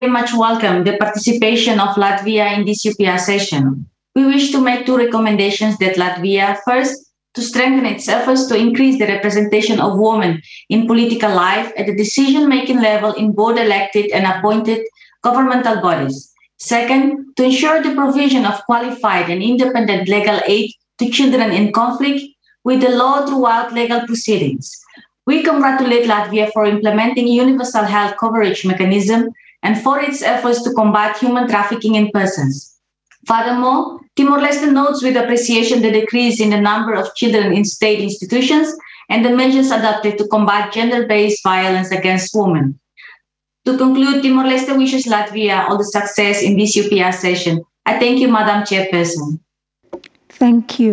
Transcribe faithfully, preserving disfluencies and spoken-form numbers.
very much welcome the participation of Latvia in this U P R session. We wish to make two recommendations that Latvia, first, to strengthen its efforts to increase the representation of women in political life at the decision-making level in both elected and appointed governmental bodies. Second, to ensure the provision of qualified and independent legal aid to children in conflict with the law throughout legal proceedings. We congratulate Latvia for implementing universal health coverage mechanism and for its efforts to combat human trafficking in persons. Furthermore, Timor-Leste notes with appreciation the decrease in the number of children in state institutions and the measures adopted to combat gender-based violence against women. To conclude, Timor-Leste wishes Latvia all the success in this U P R session. I thank you, Madam Chairperson. Thank you.